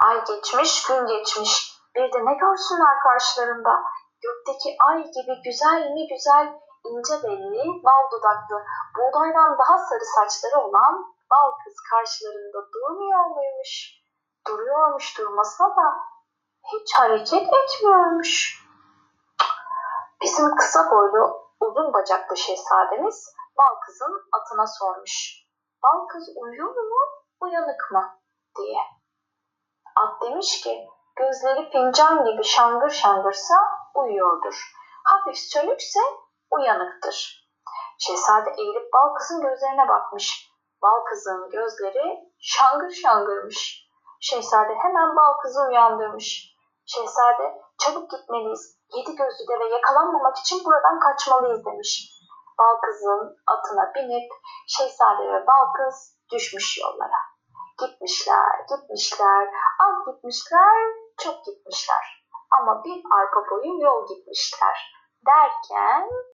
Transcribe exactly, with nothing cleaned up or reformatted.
Ay geçmiş, gün geçmiş. Bir de ne görsünler karşılarında? Gökteki ay gibi güzel mi güzel, ince belli, bal dudaklı, buğdaydan daha sarı saçları olan bal kız karşılarında durmuyor muymuş? Duruyormuş, durmasına da hiç hareket etmiyormuş. Bizim kısa boylu, uzun bacaklı şehzademiz bal kızın atına sormuş. Bal kız uyuyor mu, uyanık mı diye. At demiş ki, gözleri fincan gibi şangır şangırsa uyuyordur. Hafif sönükse uyanıktır. Şehzade eğilip bal kızın gözlerine bakmış. Bal kızın gözleri şangır şangırmış. Şehzade hemen bal kızı uyandırmış. Şehzade, çabuk gitmeliyiz. Yedi gözlü deve yakalanmamak için buradan kaçmalıyız demiş. Bal kızın atına binip şehzade ve bal kız düşmüş yollara. Gitmişler, gitmişler, az gitmişler, çok gitmişler. Ama bir arpa boyu yol gitmişler. Derken